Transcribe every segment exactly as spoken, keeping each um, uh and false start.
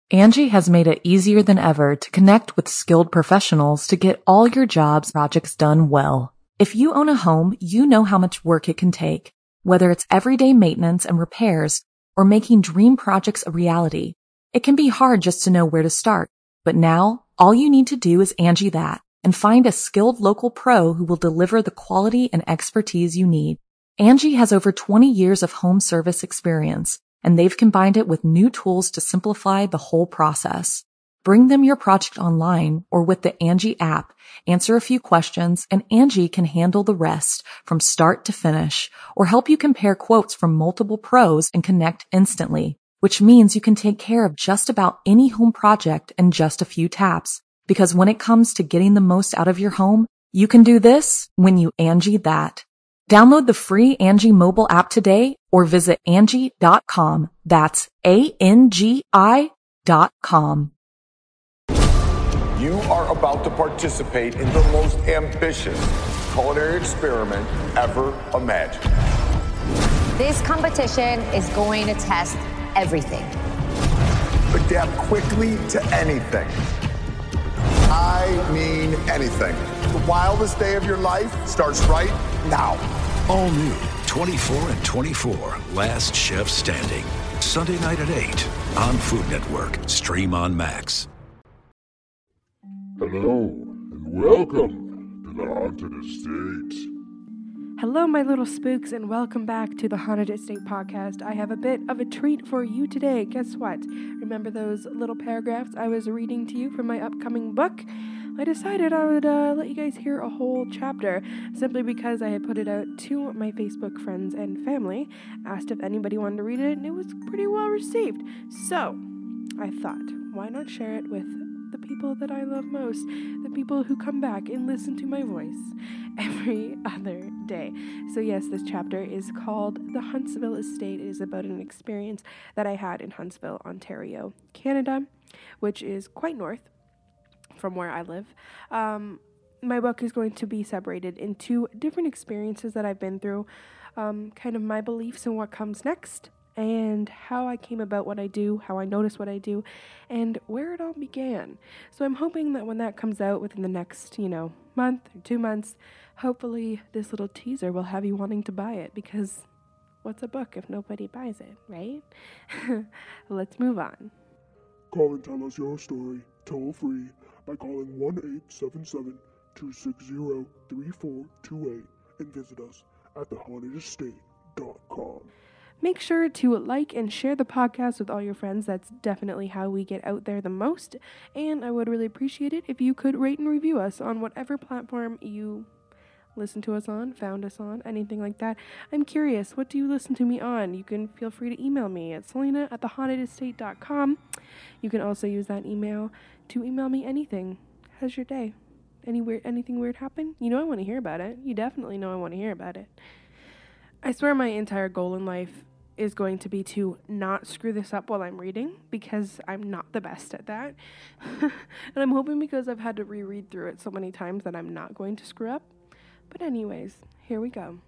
Angie has made it easier than ever to connect with skilled professionals to get all your jobs projects done well. If you own a home, you know how much work it can take, whether it's everyday maintenance and repairs or making dream projects a reality. It can be hard just to know where to start, but now all you need to do is Angie that and find a skilled local pro who will deliver the quality and expertise you need. Angie has over twenty years of home service experience, and they've combined it with new tools to simplify the whole process. Bring them your project online or with the Angie app, answer a few questions, and Angie can handle the rest from start to finish, or help you compare quotes from multiple pros and connect instantly, which means you can take care of just about any home project in just a few taps. Because when it comes to getting the most out of your home, you can do this when you Angie that. Download the free Angie mobile app today or visit Angie dot com. That's A N G I dot com. You are about to participate in the most ambitious culinary experiment ever imagined. This competition is going to test everything. Adapt quickly to anything. I mean anything. The wildest day of your life starts right now. All new, twenty-four and twenty-four, Last Chef Standing. Sunday night at eight on Food Network. Stream on Max. Hello, and welcome to the Haunted Estate. Hello, my little spooks, and welcome back to the Haunted Estate podcast. I have a bit of a treat for you today. Guess what? Remember those little paragraphs I was reading to you from my upcoming book? I decided I would uh, let you guys hear a whole chapter, simply because I had put it out to my Facebook friends and family, asked if anybody wanted to read it, and it was pretty well received. So, I thought, why not share it with the people that I love most, the people who come back and listen to my voice every other day. So yes, this chapter is called The Huntsville Estate. It is about an experience that I had in Huntsville, Ontario, Canada, which is quite north from where I live. Um, my book is going to be separated into different experiences that I've been through, um, kind of my beliefs and what comes next, and how I came about what I do, how I notice what I do, and where it all began. So I'm hoping that when that comes out within the next, you know, month or two months, hopefully this little teaser will have you wanting to buy it, because what's a book if nobody buys it, right? Let's move on. Call and tell us your story, toll free, by calling one eight seven seven, two six zero, three four two eight and visit us at the haunted estate dot com. Make sure to like and share the podcast with all your friends. That's definitely how we get out there the most. And I would really appreciate it if you could rate and review us on whatever platform you listen to us on, found us on, anything like that. I'm curious, what do you listen to me on? You can feel free to email me at selena at the haunted estate dot com. You can also use that email to email me anything. How's your day? Any weird, anything weird happen? You know I want to hear about it. You definitely know I want to hear about it. I swear my entire goal in life is going to be to not screw this up while I'm reading, because I'm not the best at that. And I'm hoping, because I've had to reread through it so many times, that I'm not going to screw up. But anyways, here we go.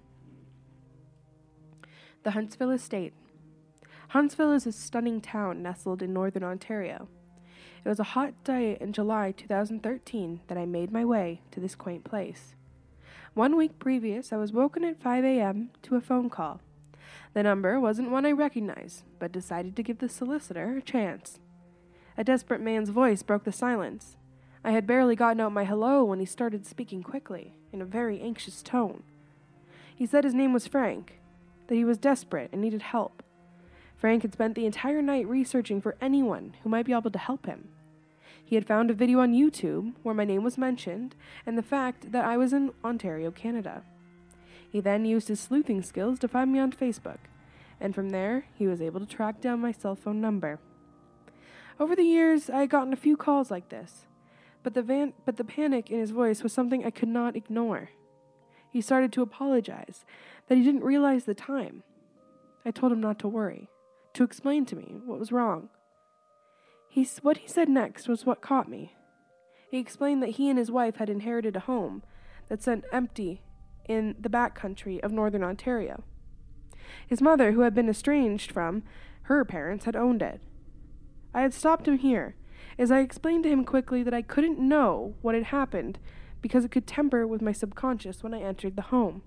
The Huntsville Estate. Huntsville is a stunning town nestled in northern Ontario. It was a hot day in July two thousand thirteen that I made my way to this quaint place. One week previous, I was woken at five a.m. to a phone call. The number wasn't one I recognized, but decided to give the solicitor a chance. A desperate man's voice broke the silence. I had barely gotten out my hello when he started speaking quickly, in a very anxious tone. He said his name was Frank, that he was desperate and needed help. Frank had spent the entire night researching for anyone who might be able to help him. He had found a video on YouTube where my name was mentioned and the fact that I was in Ontario, Canada. He then used his sleuthing skills to find me on Facebook, and from there, he was able to track down my cell phone number. Over the years, I had gotten a few calls like this, but the van- but the panic in his voice was something I could not ignore. He started to apologize, that he didn't realize the time. I told him not to worry, to explain to me what was wrong. He, what he said next was what caught me. He explained that he and his wife had inherited a home that sat empty in the backcountry of northern Ontario. His mother, who had been estranged from her parents, had owned it. I had stopped him here, as I explained to him quickly that I couldn't know what had happened because it could temper with my subconscious when I entered the home.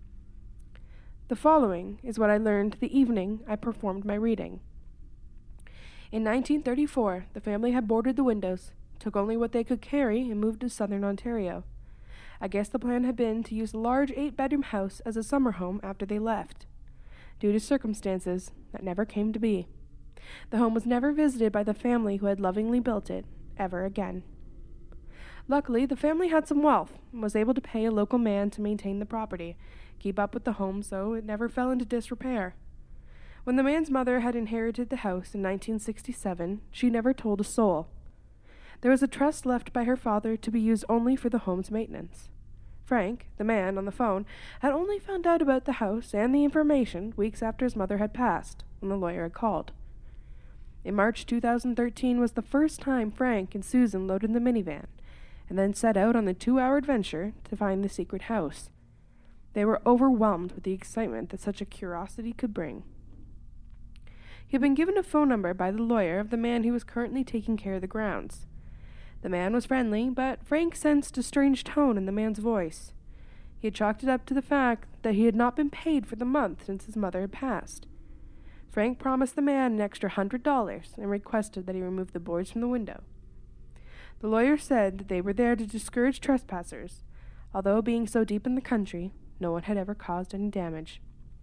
The following is what I learned the evening I performed my reading. In nineteen thirty-four, the family had boarded the windows, took only what they could carry, and moved to southern Ontario. I guess the plan had been to use a large eight-bedroom house as a summer home after they left. Due to circumstances, that never came to be. The home was never visited by the family who had lovingly built it, ever again. Luckily, the family had some wealth and was able to pay a local man to maintain the property, keep up with the home so it never fell into disrepair. When the man's mother had inherited the house in nineteen sixty-seven, she never told a soul. There was a trust left by her father to be used only for the home's maintenance. Frank, the man on the phone, had only found out about the house and the information weeks after his mother had passed, when the lawyer had called. In March two thousand thirteen was the first time Frank and Susan loaded the minivan, and then set out on the two-hour adventure to find the secret house. They were overwhelmed with the excitement that such a curiosity could bring. He had been given a phone number by the lawyer of the man who was currently taking care of the grounds. The man was friendly, but Frank sensed a strange tone in the man's voice. He had chalked it up to the fact that he had not been paid for the month since his mother had passed. Frank promised the man an extra hundred dollars and requested that he remove the boards from the window. The lawyer said that they were there to discourage trespassers, although being so deep in the country, no one had ever caused any damage.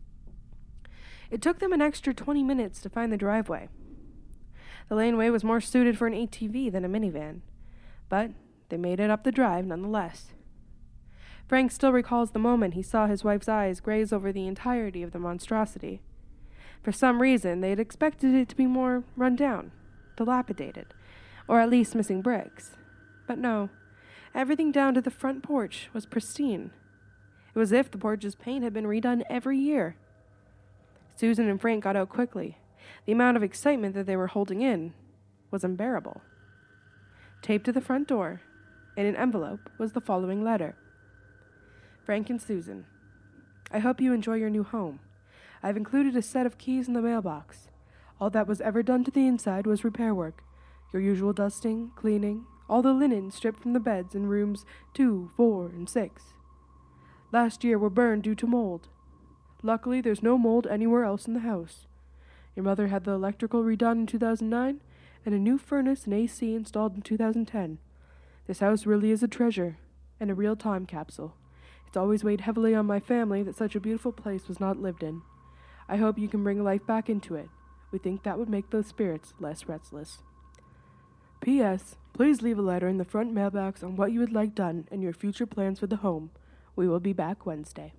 It took them an extra twenty minutes to find the driveway. The laneway was more suited for an A T V than a minivan, but they made it up the drive nonetheless. Frank still recalls the moment he saw his wife's eyes graze over the entirety of the monstrosity. For some reason, they had expected it to be more run down, dilapidated, or at least missing bricks. But no, everything down to the front porch was pristine. It was as if the porch's paint had been redone every year. Susan and Frank got out quickly. The amount of excitement that they were holding in was unbearable. Taped to the front door, in an envelope, was the following letter. Frank and Susan, I hope you enjoy your new home. I've included a set of keys in the mailbox. All that was ever done to the inside was repair work. Your usual dusting, cleaning, all the linen stripped from the beds in rooms two, four, and six. Last year were burned due to mold. Luckily, there's no mold anywhere else in the house. Your mother had the electrical redone in two thousand nine, and a new furnace and A C installed in two thousand ten. This house really is a treasure, and a real time capsule. It's always weighed heavily on my family that such a beautiful place was not lived in. I hope you can bring life back into it. We think that would make those spirits less restless. P S. Please leave a letter in the front mailbox on what you would like done and your future plans for the home. We will be back Wednesday.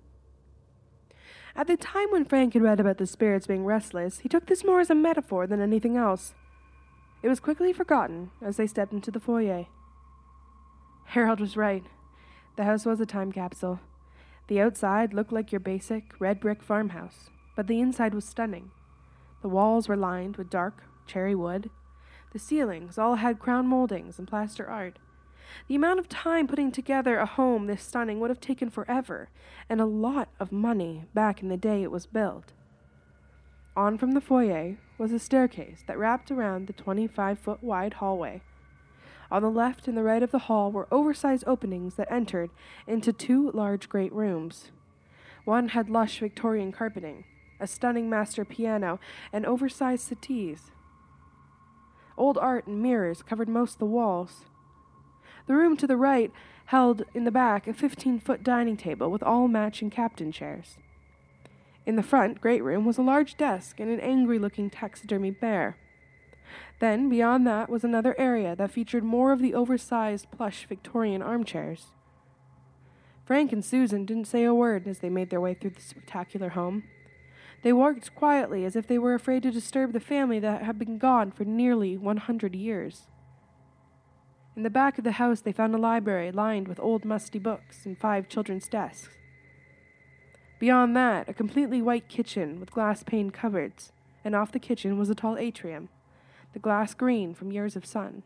At the time when Frank had read about the spirits being restless, he took this more as a metaphor than anything else. It was quickly forgotten as they stepped into the foyer. Harold was right. The house was a time capsule. The outside looked like your basic red brick farmhouse, but the inside was stunning. The walls were lined with dark cherry wood. The ceilings all had crown moldings and plaster art. The amount of time putting together a home this stunning would have taken forever, and a lot of money back in the day it was built. On from the foyer was a staircase that wrapped around the twenty-five-foot wide hallway. On the left and the right of the hall were oversized openings that entered into two large great rooms. One had lush Victorian carpeting, a stunning master piano, and oversized settees. Old art and mirrors covered most of the walls. The room to the right held in the back a fifteen-foot dining table with all matching captain chairs. In the front great room was a large desk and an angry-looking taxidermy bear. Then, beyond that, was another area that featured more of the oversized plush Victorian armchairs. Frank and Susan didn't say a word as they made their way through the spectacular home. They worked quietly as if they were afraid to disturb the family that had been gone for nearly one hundred years. In the back of the house, they found a library lined with old musty books and five children's desks. Beyond that, a completely white kitchen with glass-paned cupboards, and off the kitchen was a tall atrium, the glass green from years of sun.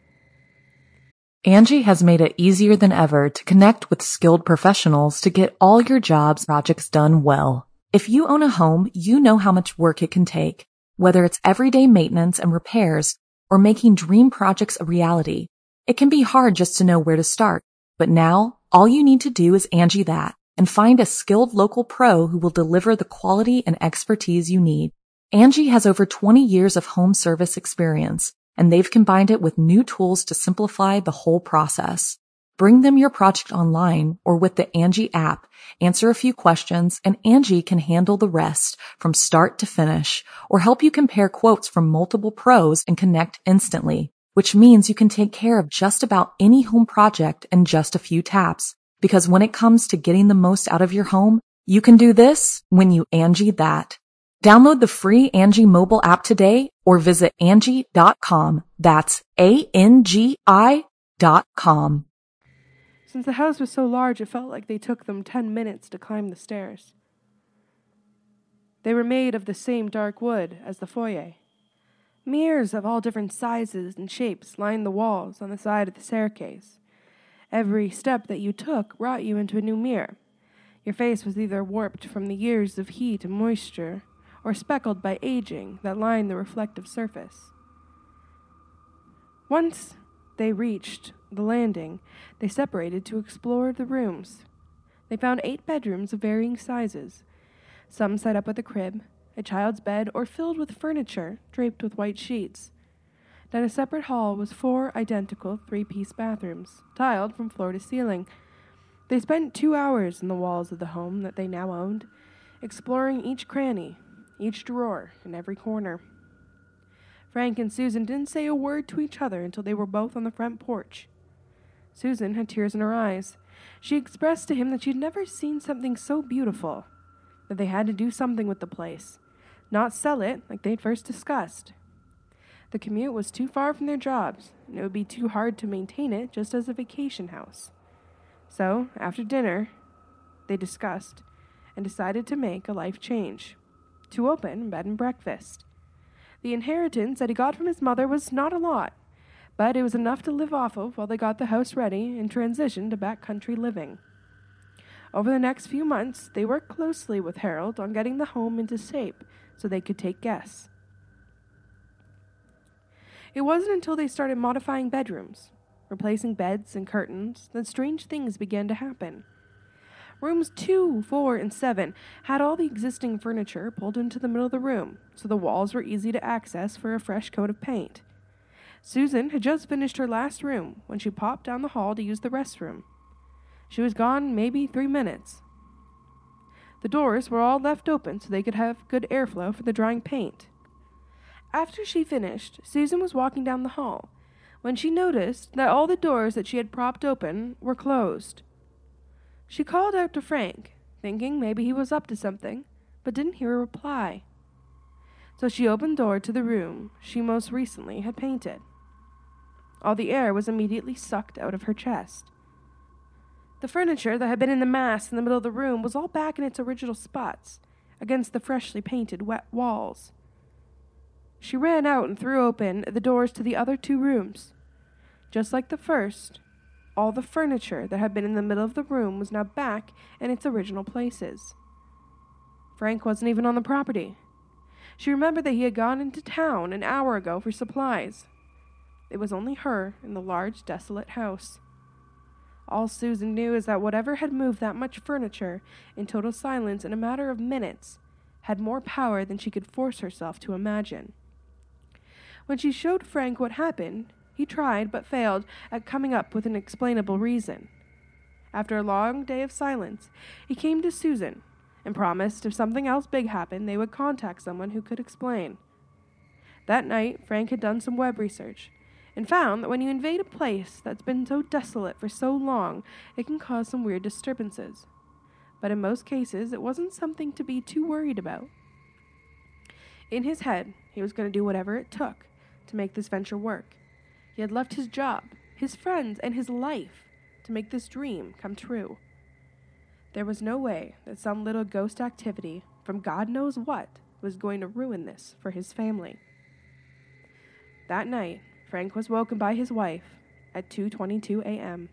Angie has made it easier than ever to connect with skilled professionals to get all your jobs projects done well. If you own a home, you know how much work it can take, whether it's everyday maintenance and repairs or making dream projects a reality. It can be hard just to know where to start, but now all you need to do is Angie that and find a skilled local pro who will deliver the quality and expertise you need. Angie has over twenty years of home service experience, and they've combined it with new tools to simplify the whole process. Bring them your project online or with the Angie app, answer a few questions, and Angie can handle the rest from start to finish, or help you compare quotes from multiple pros and connect instantly, which means you can take care of just about any home project in just a few taps. Because when it comes to getting the most out of your home, you can do this when you Angie that. Download the free Angie mobile app today or visit Angie dot com. That's A N G I dot com. Since the house was so large, it felt like they took them ten minutes to climb the stairs. They were made of the same dark wood as the foyer. Mirrors of all different sizes and shapes lined the walls on the side of the staircase. Every step that you took brought you into a new mirror. Your face was either warped from the years of heat and moisture, or speckled by aging that lined the reflective surface. Once they reached the landing, they separated to explore the rooms. They found eight bedrooms of varying sizes, some set up with a crib, a child's bed, or filled with furniture draped with white sheets. Down a separate hall was four identical three-piece bathrooms, tiled from floor to ceiling. They spent two hours in the walls of the home that they now owned, exploring each cranny, each drawer, and every corner. Frank and Susan didn't say a word to each other until they were both on the front porch. Susan had tears in her eyes. She expressed to him that she'd never seen something so beautiful, that they had to do something with the place, not sell it like they'd first discussed. The commute was too far from their jobs, and it would be too hard to maintain it just as a vacation house. So, after dinner, they discussed and decided to make a life change, to open bed and breakfast. The inheritance that he got from his mother was not a lot, but it was enough to live off of while they got the house ready and transitioned to backcountry living. Over the next few months, they worked closely with Harold on getting the home into shape so they could take guests. It wasn't until they started modifying bedrooms, replacing beds and curtains, that strange things began to happen. Rooms two, four, and seven had all the existing furniture pulled into the middle of the room, so the walls were easy to access for a fresh coat of paint. Susan had just finished her last room when she popped down the hall to use the restroom. She was gone maybe three minutes. The doors were all left open so they could have good airflow for the drying paint. After she finished, Susan was walking down the hall when she noticed that all the doors that she had propped open were closed. She called out to Frank, thinking maybe he was up to something, but didn't hear a reply. So she opened the door to the room she most recently had painted. All the air was immediately sucked out of her chest. The furniture that had been in the mass in the middle of the room was all back in its original spots, against the freshly painted wet walls. She ran out and threw open the doors to the other two rooms. Just like the first, all the furniture that had been in the middle of the room was now back in its original places. Frank wasn't even on the property. She remembered that he had gone into town an hour ago for supplies. It was only her in the large, desolate house. All Susan knew is that whatever had moved that much furniture in total silence in a matter of minutes had more power than she could force herself to imagine. When she showed Frank what happened, he tried but failed at coming up with an explainable reason. After a long day of silence, he came to Susan and promised if something else big happened, they would contact someone who could explain. That night, Frank had done some web research and found that when you invade a place that's been so desolate for so long, it can cause some weird disturbances. But in most cases, it wasn't something to be too worried about. In his head, he was going to do whatever it took to make this venture work. He had left his job, his friends, and his life to make this dream come true. There was no way that some little ghost activity from God knows what was going to ruin this for his family. That night, Frank was woken by his wife at two twenty-two a.m.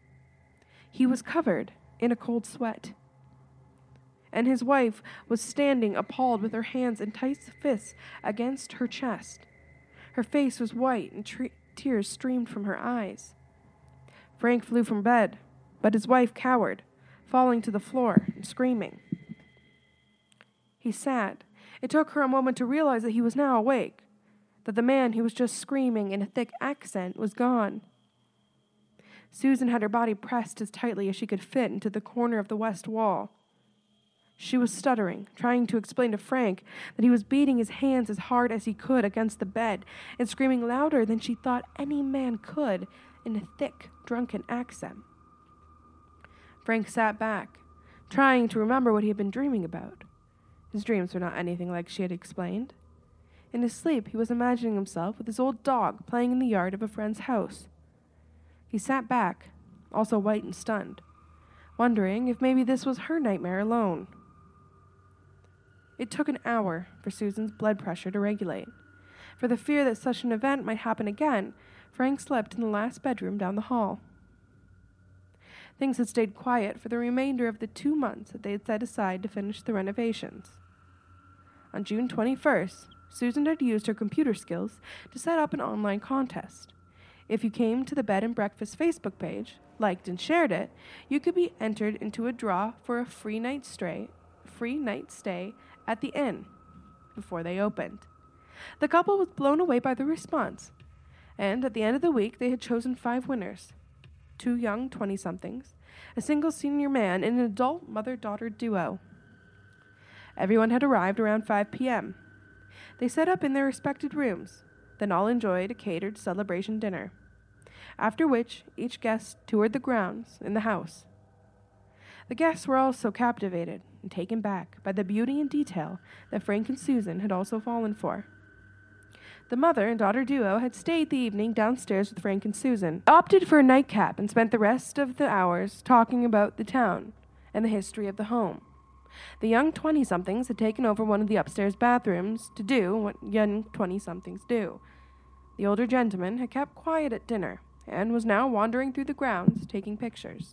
He was covered in a cold sweat, and his wife was standing appalled with her hands and tight fists against her chest. Her face was white and tre- tears streamed from her eyes. Frank flew from bed, but his wife cowered, falling to the floor and screaming. He sat. It took her a moment to realize that he was now awake, that the man who was just screaming in a thick accent was gone. Susan had her body pressed as tightly as she could fit into the corner of the west wall. She was stuttering, trying to explain to Frank that he was beating his hands as hard as he could against the bed and screaming louder than she thought any man could in a thick, drunken accent. Frank sat back, trying to remember what he had been dreaming about. His dreams were not anything like she had explained. In his sleep, he was imagining himself with his old dog playing in the yard of a friend's house. He sat back, also white and stunned, wondering if maybe this was her nightmare alone. It took an hour for Susan's blood pressure to regulate. For the fear that such an event might happen again, Frank slept in the last bedroom down the hall. Things had stayed quiet for the remainder of the two months that they had set aside to finish the renovations. On June twenty-first, Susan had used her computer skills to set up an online contest. If you came to the Bed and Breakfast Facebook page, liked and shared it, you could be entered into a draw for a free night stay, free night stay at the inn before they opened. The couple was blown away by the response, and at the end of the week they had chosen five winners: two young twenty-somethings, a single senior man, and an adult mother-daughter duo. Everyone had arrived around five p.m. They set up in their respected rooms, then all enjoyed a catered celebration dinner, after which each guest toured the grounds in the house. The guests were also captivated and taken back by the beauty and detail that Frank and Susan had also fallen for. The mother and daughter duo had stayed the evening downstairs with Frank and Susan, opted for a nightcap, and spent the rest of the hours talking about the town and the history of the home. The young twenty-somethings had taken over one of the upstairs bathrooms to do what young twenty-somethings do. The older gentleman had kept quiet at dinner and was now wandering through the grounds taking pictures.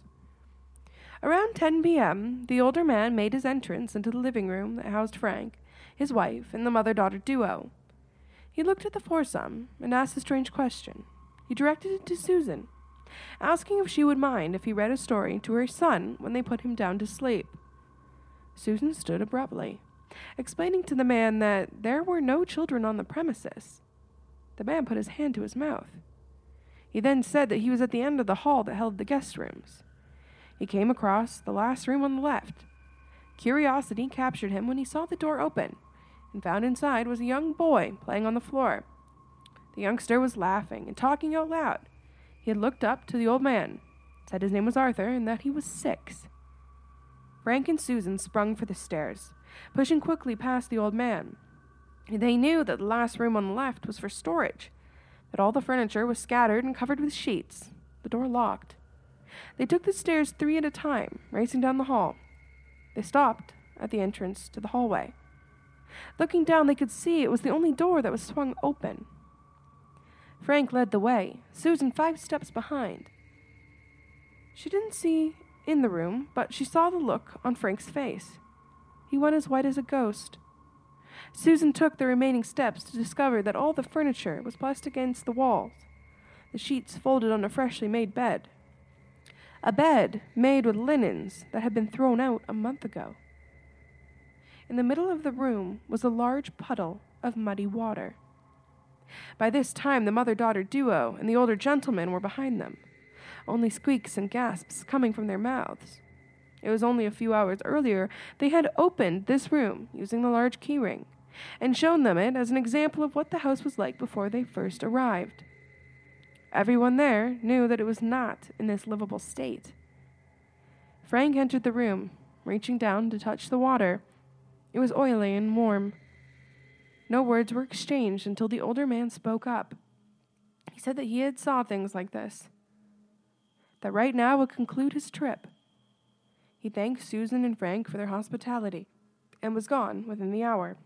Around ten p.m., the older man made his entrance into the living room that housed Frank, his wife, and the mother-daughter duo. He looked at the foursome and asked a strange question. He directed it to Susan, asking if she would mind if he read a story to her son when they put him down to sleep. Susan stood abruptly, explaining to the man that there were no children on the premises. The man put his hand to his mouth. He then said that he was at the end of the hall that held the guest rooms. He came across the last room on the left. Curiosity captured him when he saw the door open, and found inside was a young boy playing on the floor. The youngster was laughing and talking out loud. He had looked up to the old man, said his name was Arthur, and that he was six. Frank and Susan sprung for the stairs, pushing quickly past the old man. They knew that the last room on the left was for storage, that all the furniture was scattered and covered with sheets, the door locked. They took the stairs three at a time, racing down the hall. They stopped at the entrance to the hallway. Looking down, they could see it was the only door that was swung open. Frank led the way, Susan five steps behind. She didn't see in the room, but she saw the look on Frank's face. He went as white as a ghost. Susan took the remaining steps to discover that all the furniture was pressed against the walls, the sheets folded on a freshly made bed. A bed made with linens that had been thrown out a month ago. In the middle of the room was a large puddle of muddy water. By this time, the mother-daughter duo and the older gentleman were behind them, only squeaks and gasps coming from their mouths. It was only a few hours earlier they had opened this room using the large keyring and shown them it as an example of what the house was like before they first arrived. Everyone there knew that it was not in this livable state. Frank entered the room, reaching down to touch the water. It was oily and warm. No words were exchanged until the older man spoke up. He said that he had saw things like this, that right now would conclude his trip. He thanked Susan and Frank for their hospitality and was gone within the hour.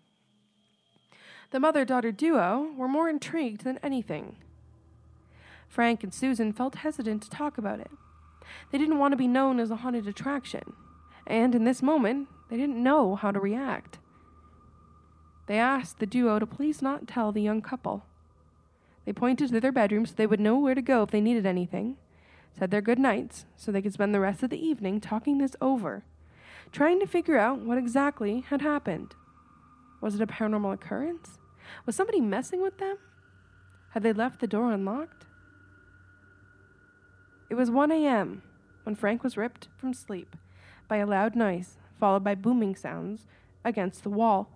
The mother-daughter duo were more intrigued than anything. Frank and Susan felt hesitant to talk about it. They didn't want to be known as a haunted attraction, and in this moment, they didn't know how to react. They asked the duo to please not tell the young couple. They pointed to their bedrooms so they would know where to go if they needed anything, said their good nights so they could spend the rest of the evening talking this over, trying to figure out what exactly had happened. Was it a paranormal occurrence? Was somebody messing with them? Had they left the door unlocked? It was one a.m. when Frank was ripped from sleep by a loud noise, followed by booming sounds against the wall.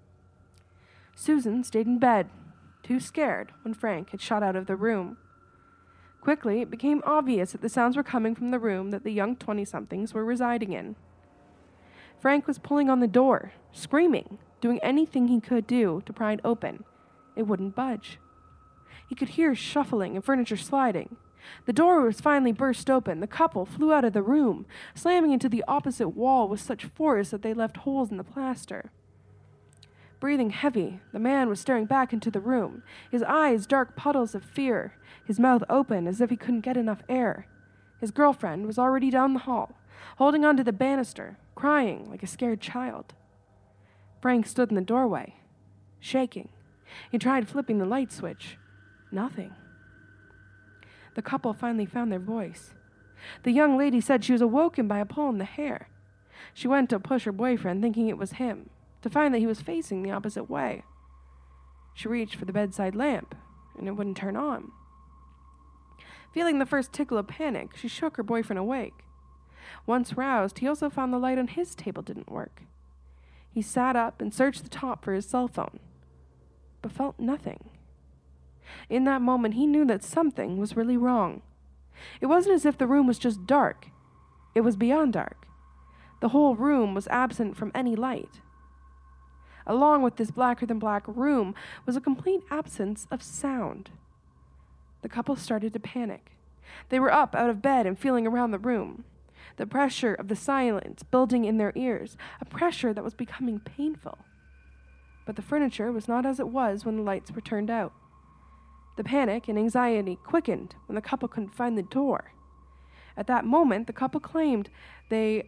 Susan stayed in bed, too scared when Frank had shot out of the room. Quickly, it became obvious that the sounds were coming from the room that the young twenty-somethings were residing in. Frank was pulling on the door, screaming, doing anything he could do to pry it open. It wouldn't budge. He could hear shuffling and furniture sliding. The door was finally burst open. The couple flew out of the room, slamming into the opposite wall with such force that they left holes in the plaster. Breathing heavy, the man was staring back into the room, his eyes dark puddles of fear, his mouth open as if he couldn't get enough air. His girlfriend was already down the hall, holding onto the banister, crying like a scared child. Frank stood in the doorway, shaking. He tried flipping the light switch. Nothing. The couple finally found their voice. The young lady said she was awoken by a pull in the hair. She went to push her boyfriend, thinking it was him, to find that he was facing the opposite way. She reached for the bedside lamp, and it wouldn't turn on. Feeling the first tickle of panic, she shook her boyfriend awake. Once roused, he also found the light on his table didn't work. He sat up and searched the top for his cell phone, but felt nothing. In that moment, he knew that something was really wrong. It wasn't as if the room was just dark. It was beyond dark. The whole room was absent from any light. Along with this blacker-than-black room was a complete absence of sound. The couple started to panic. They were up out of bed and feeling around the room. The pressure of the silence building in their ears, a pressure that was becoming painful. But the furniture was not as it was when the lights were turned out. The panic and anxiety quickened when the couple couldn't find the door. At that moment, the couple claimed they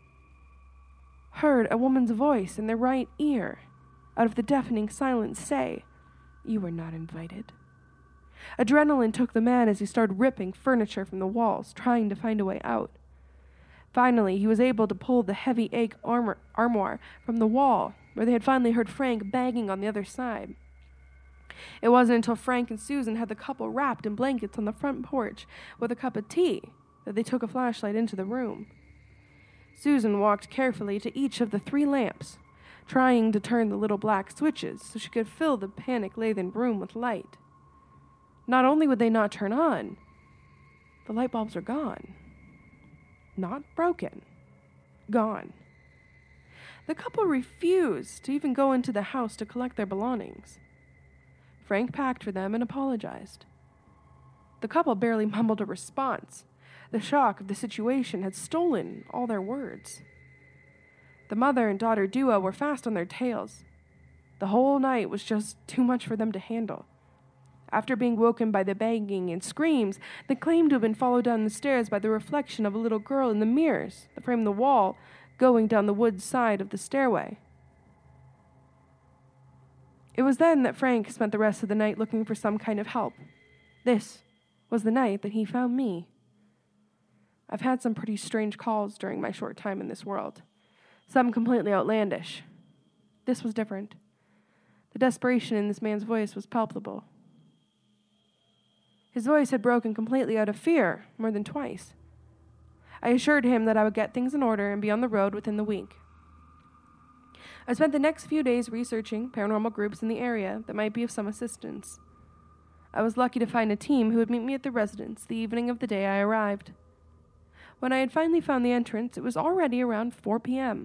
heard a woman's voice in their right ear, out of the deafening silence, say, "You were not invited." Adrenaline took the man as he started ripping furniture from the walls, trying to find a way out. Finally, he was able to pull the heavy oak armor, armoire from the wall, where they had finally heard Frank banging on the other side. It wasn't until Frank and Susan had the couple wrapped in blankets on the front porch with a cup of tea that they took a flashlight into the room. Susan walked carefully to each of the three lamps, trying to turn the little black switches so she could fill the panic-laden room with light. Not only would they not turn on, the light bulbs were gone. Not broken. Gone. The couple refused to even go into the house to collect their belongings. Frank packed for them and apologized. The couple barely mumbled a response. The shock of the situation had stolen all their words. The mother and daughter duo were fast on their tails. The whole night was just too much for them to handle. After being woken by the banging and screams, they claimed to have been followed down the stairs by the reflection of a little girl in the mirrors that framed the wall, going down the wood side of the stairway. It was then that Frank spent the rest of the night looking for some kind of help. This was the night that he found me. I've had some pretty strange calls during my short time in this world, some completely outlandish. This was different. The desperation in this man's voice was palpable. His voice had broken completely out of fear more than twice. I assured him that I would get things in order and be on the road within the week. I spent the next few days researching paranormal groups in the area that might be of some assistance. I was lucky to find a team who would meet me at the residence the evening of the day I arrived. When I had finally found the entrance, it was already around four p.m.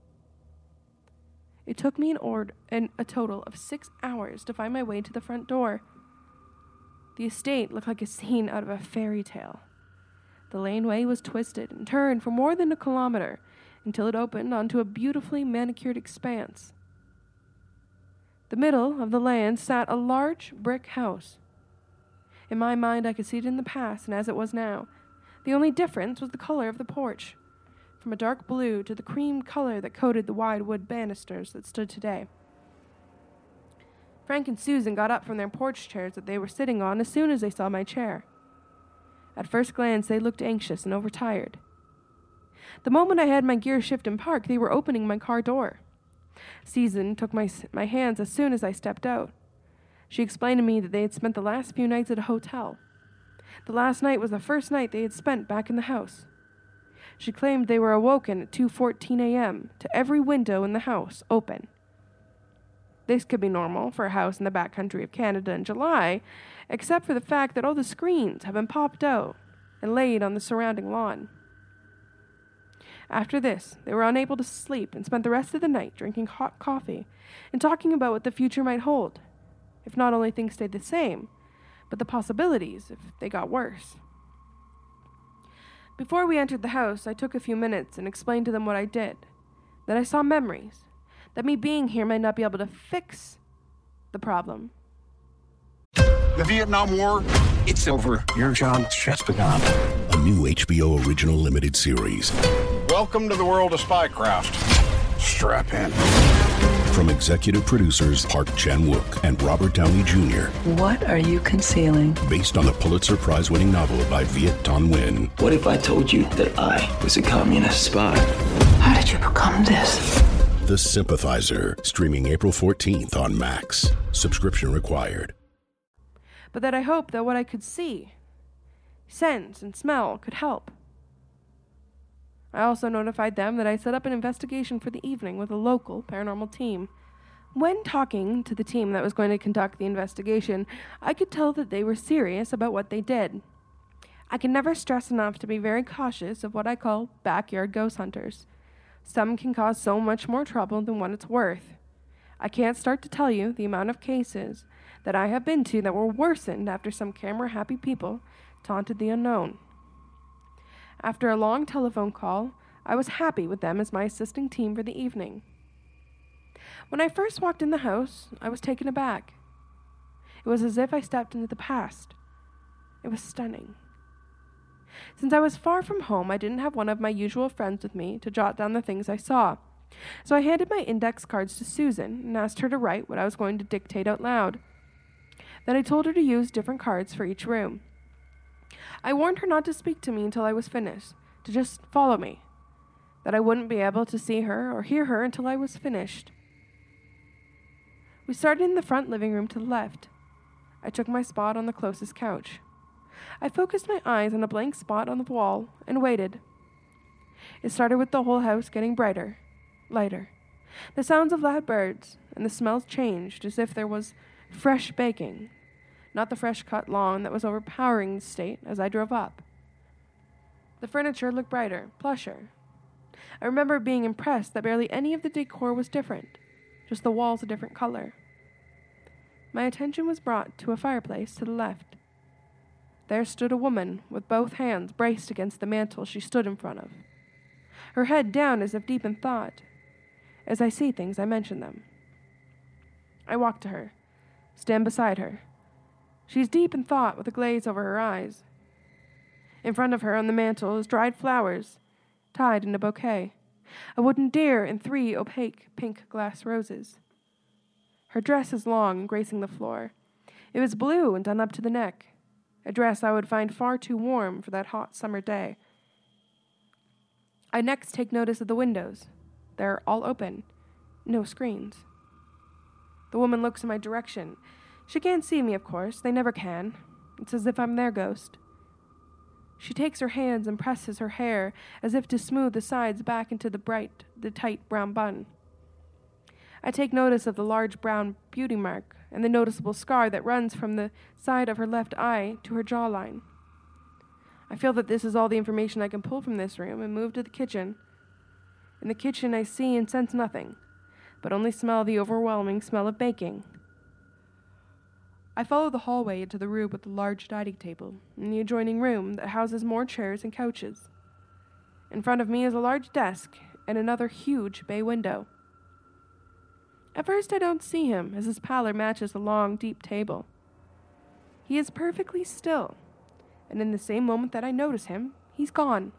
It took me an ord- an, a total of six hours to find my way to the front door. The estate looked like a scene out of a fairy tale. The laneway was twisted and turned for more than a kilometer until it opened onto a beautifully manicured expanse. The middle of the land sat a large brick house. In my mind, I could see it in the past and as it was now. The only difference was the color of the porch, from a dark blue to the cream color that coated the wide wood banisters that stood today. Frank and Susan got up from their porch chairs that they were sitting on as soon as they saw my chair. At first glance, they looked anxious and overtired. The moment I had my gear shift in park, they were opening my car door. Susan took my, my hands as soon as I stepped out. She explained to me that they had spent the last few nights at a hotel. The last night was the first night they had spent back in the house. She claimed they were awoken at two fourteen a.m. to every window in the house open. This could be normal for a house in the backcountry of Canada in July, except for the fact that all the screens have been popped out and laid on the surrounding lawn. After this, they were unable to sleep and spent the rest of the night drinking hot coffee and talking about what the future might hold, if not only things stayed the same, but the possibilities if they got worse. Before we entered the house, I took a few minutes and explained to them what I did, that I saw memories, that me being here might not be able to fix the problem. The Vietnam War, it's over. Your job's just begun. A new H B O original limited series. Welcome to the world of spycraft. Strap in. From executive producers Park Chan-wook and Robert Downey Junior What are you concealing? Based on the Pulitzer Prize-winning novel by Viet Thanh Nguyen. What if I told you that I was a communist spy? How did you become this? The Sympathizer, streaming April fourteenth on Max. Subscription required. But that I hoped that what I could see, sense, and smell could help. I also notified them that I set up an investigation for the evening with a local paranormal team. When talking to the team that was going to conduct the investigation, I could tell that they were serious about what they did. I can never stress enough to be very cautious of what I call backyard ghost hunters. Some can cause so much more trouble than what it's worth. I can't start to tell you the amount of cases that I have been to that were worsened after some camera-happy people taunted the unknown. After a long telephone call, I was happy with them as my assisting team for the evening. When I first walked in the house, I was taken aback. It was as if I stepped into the past. It was stunning. Since I was far from home, I didn't have one of my usual friends with me to jot down the things I saw. So I handed my index cards to Susan and asked her to write what I was going to dictate out loud. Then I told her to use different cards for each room. I warned her not to speak to me until I was finished, to just follow me, that I wouldn't be able to see her or hear her until I was finished. We started in the front living room to the left. I took my spot on the closest couch. I focused my eyes on a blank spot on the wall and waited. It started with the whole house getting brighter, lighter. The sounds of loud birds and the smells changed as if there was fresh baking, not the fresh-cut lawn that was overpowering the state as I drove up. The furniture looked brighter, plusher. I remember being impressed that barely any of the decor was different, just the walls a different color. My attention was brought to a fireplace to the left. There stood a woman with both hands braced against the mantel she stood in front of, her head down as if deep in thought. As I see things, I mention them. I walk to her, stand beside her. She's deep in thought with a glaze over her eyes. In front of her on the mantel is dried flowers, tied in a bouquet, a wooden deer and three opaque pink glass roses. Her dress is long and gracing the floor. It was blue and done up to the neck, a dress I would find far too warm for that hot summer day. I next take notice of the windows. They're all open, no screens. The woman looks in my direction. She can't see me, of course. They never can. It's as if I'm their ghost. She takes her hands and presses her hair as if to smooth the sides back into the bright, the tight brown bun. I take notice of the large brown beauty mark and the noticeable scar that runs from the side of her left eye to her jawline. I feel that this is all the information I can pull from this room and move to the kitchen. In the kitchen, I see and sense nothing, but only smell the overwhelming smell of baking. I follow the hallway into the room with the large dining table and the adjoining room that houses more chairs and couches. In front of me is a large desk and another huge bay window. At first I don't see him, as his pallor matches the long, deep table. He is perfectly still, and in the same moment that I notice him, he's gone.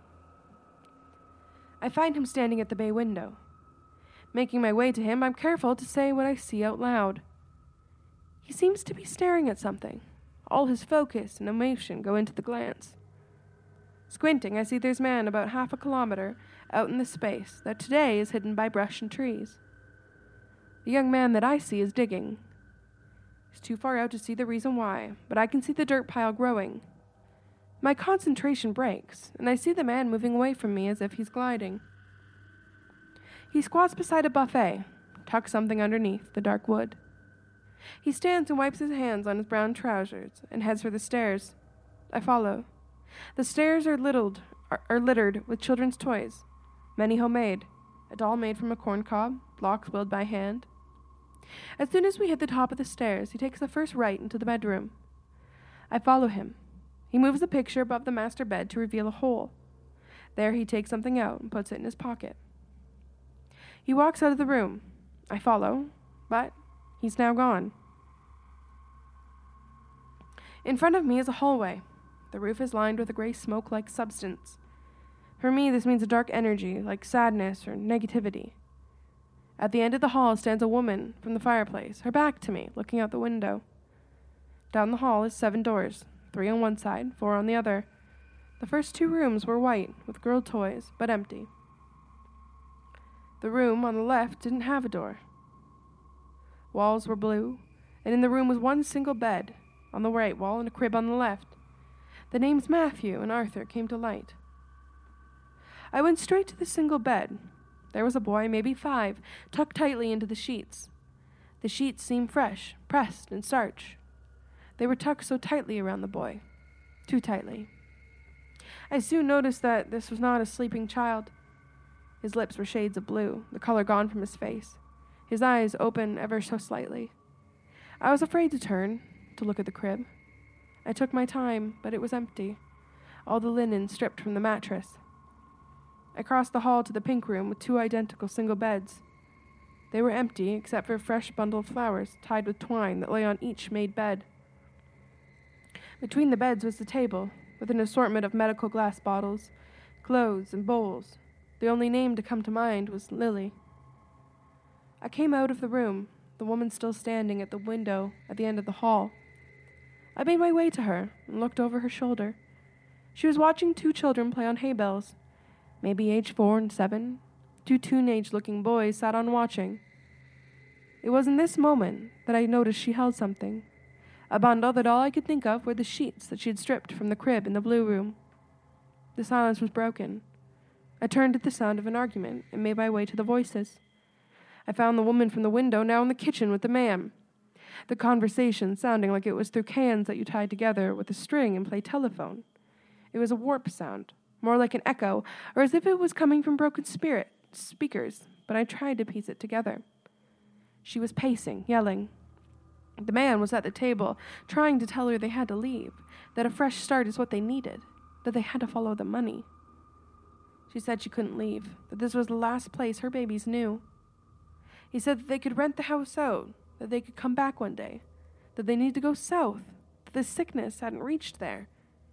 I find him standing at the bay window. Making my way to him, I'm careful to say what I see out loud. He seems to be staring at something. All his focus and emotion go into the glance. Squinting, I see there's a man about half a kilometer out in the space that today is hidden by brush and trees. The young man that I see is digging. He's too far out to see the reason why, but I can see the dirt pile growing. My concentration breaks, and I see the man moving away from me as if he's gliding. He squats beside a buffet, tucks something underneath the dark wood. He stands and wipes his hands on his brown trousers and heads for the stairs. I follow. The stairs are littered, are, are littered with children's toys, many homemade, a doll made from a corn cob, blocks willed by hand. As soon as we hit the top of the stairs, he takes the first right into the bedroom. I follow him. He moves the picture above the master bed to reveal a hole. There he takes something out and puts it in his pocket. He walks out of the room. I follow, but he's now gone. In front of me is a hallway. The roof is lined with a gray smoke-like substance. For me, this means a dark energy, like sadness or negativity. At the end of the hall stands a woman from the fireplace, her back to me, looking out the window. Down the hall is seven doors, three on one side, four on the other. The first two rooms were white, with girl toys, but empty. The room on the left didn't have a door. Walls were blue, and in the room was one single bed, on the right wall and a crib on the left. The names Matthew and Arthur came to light. I went straight to the single bed. There was a boy, maybe five, tucked tightly into the sheets. The sheets seemed fresh, pressed and starched. They were tucked so tightly around the boy, too tightly. I soon noticed that this was not a sleeping child. His lips were shades of blue, the color gone from his face, his eyes open ever so slightly. I was afraid to turn, to look at the crib. I took my time, but it was empty, all the linen stripped from the mattress. I crossed the hall to the pink room with two identical single beds. They were empty except for a fresh bundle of flowers tied with twine that lay on each made bed. Between the beds was the table, with an assortment of medical glass bottles, clothes, and bowls. The only name to come to mind was Lily. I came out of the room, the woman still standing at the window at the end of the hall. I made my way to her and looked over her shoulder. She was watching two children play on hay bales, maybe age four and seven. Two teenage-looking boys sat on watching. It was in this moment that I noticed she held something, a bundle that all I could think of were the sheets that she had stripped from the crib in the blue room. The silence was broken. I turned at the sound of an argument and made my way to the voices. I found the woman from the window now in the kitchen with the man. The conversation sounding like it was through cans that you tied together with a string and played telephone. It was a warp sound, more like an echo, or as if it was coming from broken spirit speakers, but I tried to piece it together. She was pacing, yelling. The man was at the table, trying to tell her they had to leave, that a fresh start is what they needed, that they had to follow the money. She said she couldn't leave, that this was the last place her babies knew. He said that they could rent the house out, that they could come back one day, that they needed to go south, that the sickness hadn't reached there.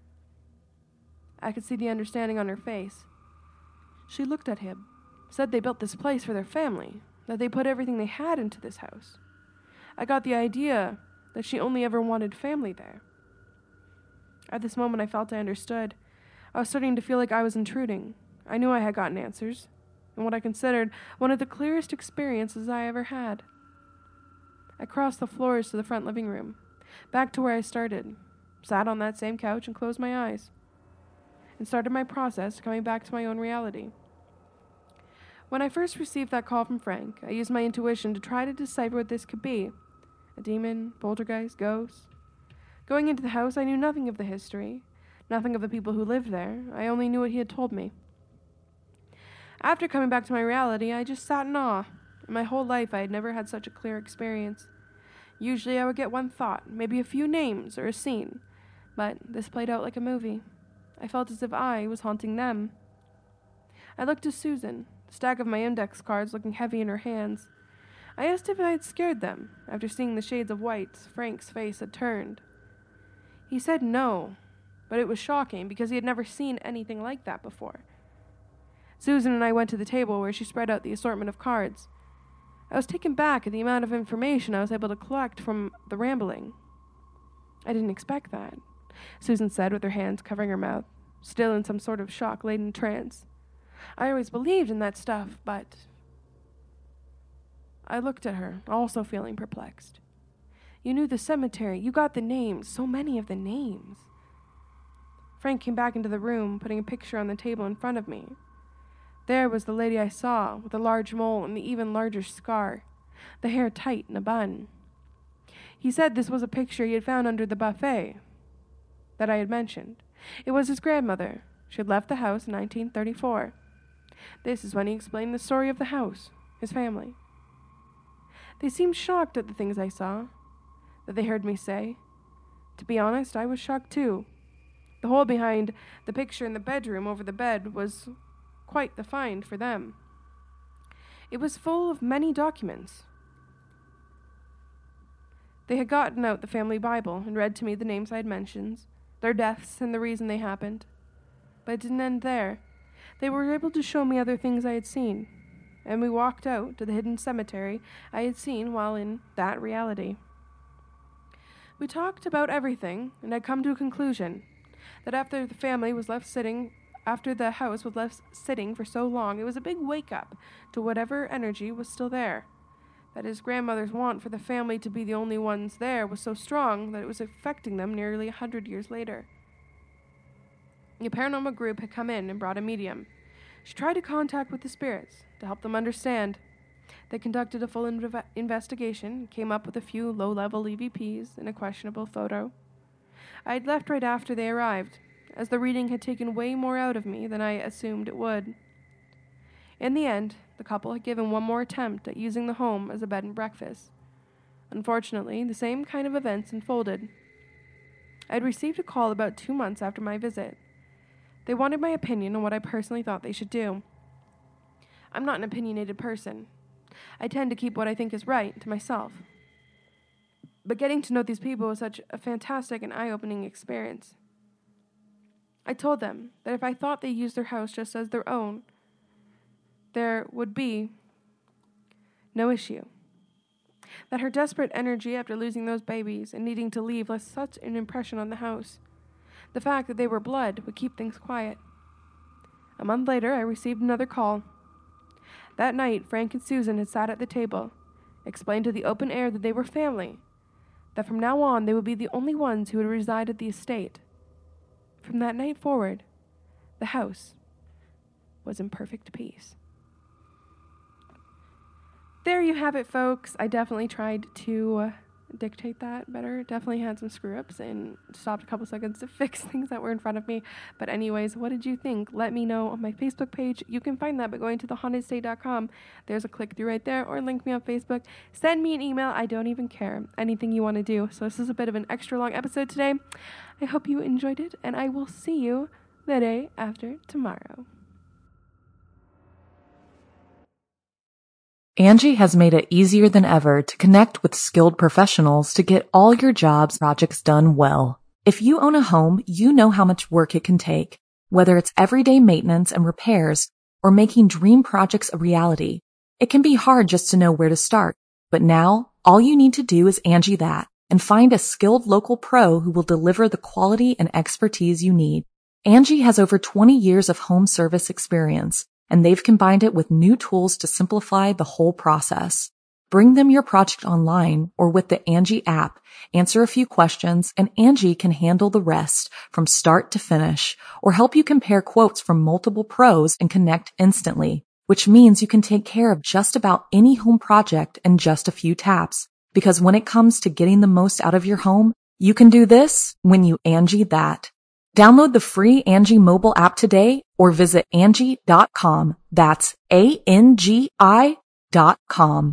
I could see the understanding on her face. She looked at him, said they built this place for their family, that they put everything they had into this house. I got the idea that she only ever wanted family there. At this moment I felt I understood. I was starting to feel like I was intruding. I knew I had gotten answers, and what I considered one of the clearest experiences I ever had. I crossed the floors to the front living room, back to where I started, sat on that same couch and closed my eyes, and started my process coming back to my own reality. When I first received that call from Frank, I used my intuition to try to decipher what this could be. A demon, poltergeist, ghost. Going into the house, I knew nothing of the history, nothing of the people who lived there. I only knew what he had told me. After coming back to my reality, I just sat in awe. In my whole life, I had never had such a clear experience. Usually I would get one thought, maybe a few names or a scene, but this played out like a movie. I felt as if I was haunting them. I looked to Susan, the stack of my index cards looking heavy in her hands. I asked if I had scared them. After seeing the shades of white, Frank's face had turned. He said no, but it was shocking because he had never seen anything like that before. Susan and I went to the table where she spread out the assortment of cards. I was taken back at the amount of information I was able to collect from the rambling. I didn't expect that, Susan said with her hands covering her mouth, still in some sort of shock-laden trance. I always believed in that stuff, but... I looked at her, also feeling perplexed. You knew the cemetery. You got the names. So many of the names. Frank came back into the room, putting a picture on the table in front of me. There was the lady I saw, with the large mole and the even larger scar, the hair tight in a bun. He said this was a picture he had found under the buffet that I had mentioned. It was his grandmother. She had left the house in nineteen thirty-four. This is when he explained the story of the house, his family. They seemed shocked at the things I saw, that they heard me say. To be honest, I was shocked too. The hole behind the picture in the bedroom over the bed was quite the find for them. It was full of many documents. They had gotten out the family Bible and read to me the names I had mentioned, their deaths and the reason they happened. But it didn't end there. They were able to show me other things I had seen, and we walked out to the hidden cemetery I had seen while in that reality. We talked about everything, and I'd come to a conclusion that after the family was left sitting, after the house was left sitting for so long, it was a big wake-up to whatever energy was still there. That his grandmother's want for the family to be the only ones there was so strong that it was affecting them nearly a hundred years later. A paranormal group had come in and brought a medium. She tried to contact with the spirits to help them understand. They conducted a full inv- investigation, came up with a few low-level E V Ps and a questionable photo. I had left right after they arrived, as the reading had taken way more out of me than I assumed it would. In the end, the couple had given one more attempt at using the home as a bed and breakfast. Unfortunately, the same kind of events unfolded. I had received a call about two months after my visit. They wanted my opinion on what I personally thought they should do. I'm not an opinionated person. I tend to keep what I think is right to myself. But getting to know these people was such a fantastic and eye-opening experience. I told them that if I thought they used their house just as their own, there would be no issue. That her desperate energy after losing those babies and needing to leave left such an impression on the house. The fact that they were blood would keep things quiet. A month later, I received another call. That night, Frank and Susan had sat at the table, explained to the open air that they were family, that from now on they would be the only ones who would reside at the estate. From that night forward, the house was in perfect peace. There you have it, folks. I definitely tried to uh, dictate that better. Definitely had some screw-ups and stopped a couple seconds to fix things that were in front of me. But anyways, what did you think? Let me know on my Facebook page. You can find that by going to the haunted state dot com. There's a click-through right there, or link me on Facebook. Send me an email. I don't even care. Anything you want to do. So this is a bit of an extra long episode today. I hope you enjoyed it, and I will see you the day after tomorrow. Angie has made it easier than ever to connect with skilled professionals to get all your jobs projects done well. If you own a home, you know how much work it can take, whether it's everyday maintenance and repairs or making dream projects a reality. It can be hard just to know where to start, but now all you need to do is Angie that and find a skilled local pro who will deliver the quality and expertise you need. Angie has over twenty years of home service experience, and they've combined it with new tools to simplify the whole process. Bring them your project online or with the Angie app, answer a few questions, and Angie can handle the rest from start to finish, or help you compare quotes from multiple pros and connect instantly, which means you can take care of just about any home project in just a few taps. Because when it comes to getting the most out of your home, you can do this when you Angie that. Download the free Angie mobile app today or visit Angie dot com. That's A N G I dot com.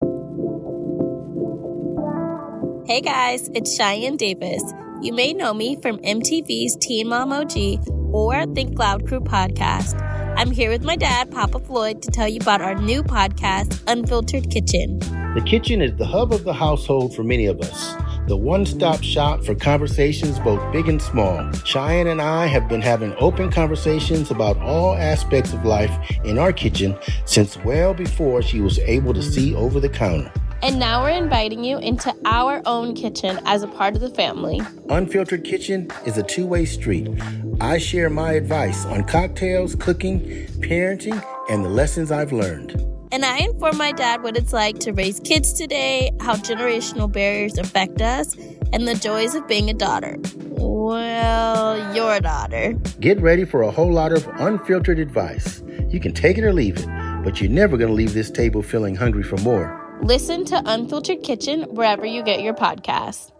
Hey guys, it's Cheyenne Davis. You may know me from M T V's Teen Mom O G or Think Loud Crew podcast. I'm here with my dad, Papa Floyd, to tell you about our new podcast, Unfiltered Kitchen. The kitchen is the hub of the household for many of us. the one-stop shop for conversations both big and small. Cheyenne and I have been having open conversations about all aspects of life in our kitchen since well before she was able to see over the counter. And now we're inviting you into our own kitchen as a part of the family. Unfiltered Kitchen is a two-way street. I share my advice on cocktails, cooking, parenting, and the lessons I've learned. And I inform my dad what it's like to raise kids today, how generational barriers affect us, and the joys of being a daughter. Well, your daughter. Get ready for a whole lot of unfiltered advice. You can take it or leave it, but you're never going to leave this table feeling hungry for more. Listen to Unfiltered Kitchen wherever you get your podcasts.